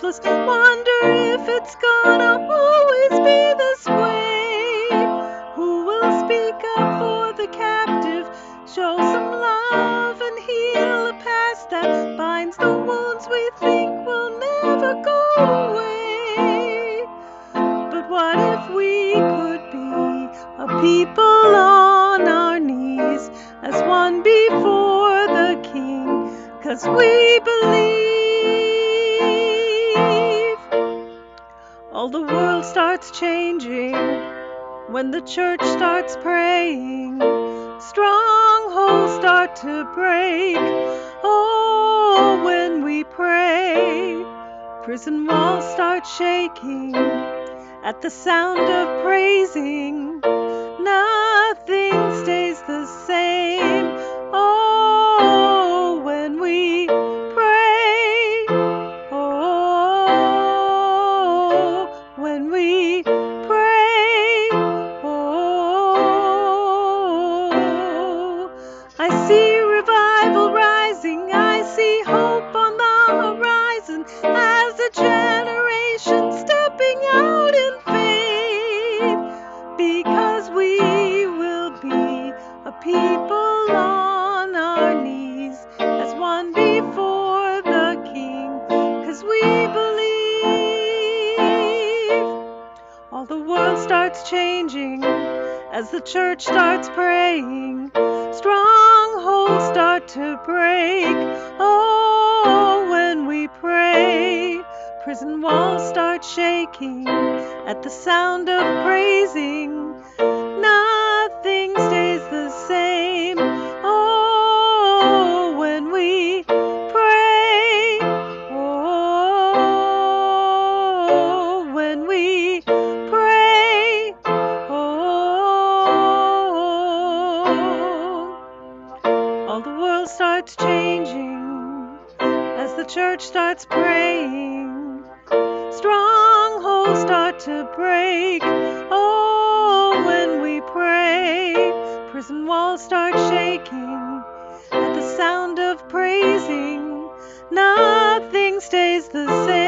helpless. Wonder if it's gonna always be this way. Who will speak up for the captive? Show some love and heal a past that binds the wounds we think will never go away. But what if we could be a people on our knees as one before the King? 'Cause we believe. All the world starts changing when the church starts praying. Strongholds start to break. Oh, when we pray, prison walls start shaking at the sound of praising. Nothing stays the same. Oh, when we pray. Oh, when we pray. Oh, I see revival rising. I see hope on the horizon as a generation stepping out in faith. Because we will be a people on our knees as one before the King. 'Cause we believe. All the world starts changing as the church starts praying. Strongholds start to break. Oh, when we pray, prison walls start shaking at the sound of praising. Nothing stays the same. Oh, when we pray. Oh, when we pray. Oh, all the world starts changing as the church starts praying. Strongholds start to break. Oh, when we pray, prison walls start shaking at the sound of praising. Nothing stays the same.